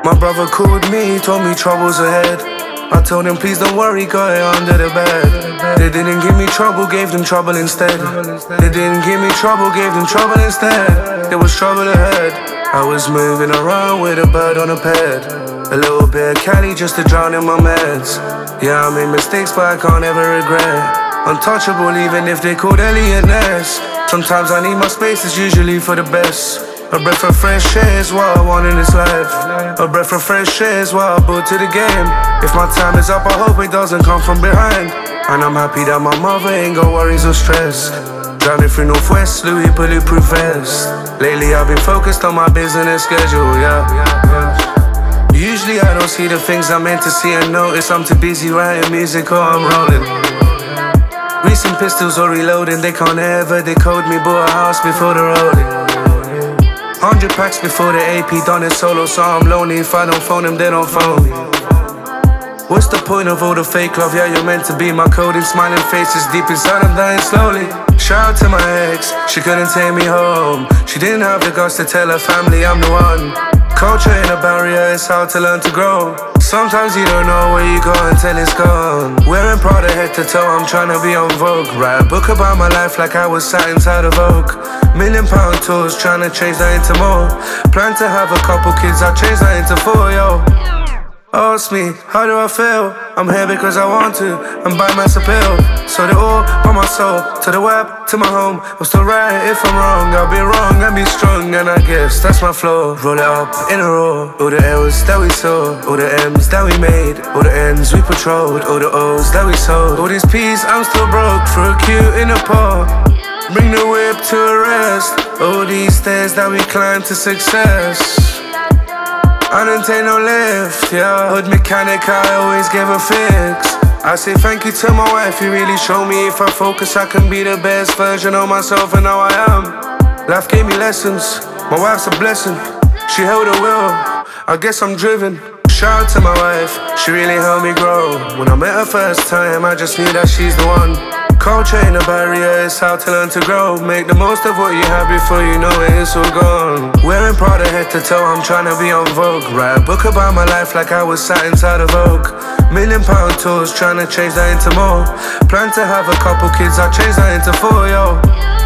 My brother called me, told me trouble's ahead. I told him please don't worry, got it under the bed. They didn't give me trouble, gave them trouble instead. They didn't give me trouble, gave them trouble instead. There was trouble ahead. I was moving around with a bird on a pad. A little bit of Cali just to drown in my meds. Yeah, I made mistakes but I can't ever regret. Untouchable even if they called Elliot Ness. Sometimes I need my space, it's usually for the best. A breath of fresh air is what I want in this life. A breath of fresh air is what I brought to the game. If my time is up, I hope it doesn't come from behind. And I'm happy that my mother ain't got worries or stress. Driving through Northwest, Louis bulletproof vest. Lately I've been focused on my business schedule, yeah. Usually I don't see the things I'm meant to see and notice. I'm too busy writing music or I'm rolling. Recent pistols or reloading, they can't ever decode me. Bought a house before the rolling. 100 packs before the AP, done it solo, so I'm lonely. If I don't phone them, they don't phone me. What's the point of all the fake love? Yeah, you're meant to be my coding. Smiling faces deep inside, I'm dying slowly. Shout out to my ex, she couldn't take me home. She didn't have the guts to tell her family I'm the one. Culture ain't a barrier, it's hard to learn to grow. Sometimes you don't know where you go until it's gone. Wearing Prada head to toe, I'm trying to be on Vogue. Write a book about my life like I was sat inside a Vogue. £1,000,000 tours, trying to change that into more. Plan to have a couple kids, I'll change that into 4, yo. Ask me, how do I feel? I'm here because I want to, and by mass appeal. So the all by my soul, to the web, to my home. I'm still right if I'm wrong, I'll be wrong and be strong. And I guess that's my flow. Roll it up in a row. All the L's that we saw, all the M's that we made, all the N's we patrolled, all the O's that we sold. All these P's, I'm still broke, through a queue in a park. Bring the whip to a rest. All these stairs that we climb to success. I didn't take no lift, yeah. Hood mechanic, I always give a fix. I say thank you to my wife, you really show me if I focus I can be the best version of myself, and now I am. Life gave me lessons, my wife's a blessing. She held the wheel, I guess I'm driven. Shout out to my wife, she really helped me grow. When I met her first time, I just knew that she's the one. Culture ain't a barrier, it's how to learn to grow. Make the most of what you have before you know it, it's all gone. Wearing Prada head to toe, I'm trying to be on Vogue. Write a book about my life like I was sat inside a Vogue. £1,000,000 tours, trying to change that into more. Plan to have a couple kids, I'll change that into 4, yo.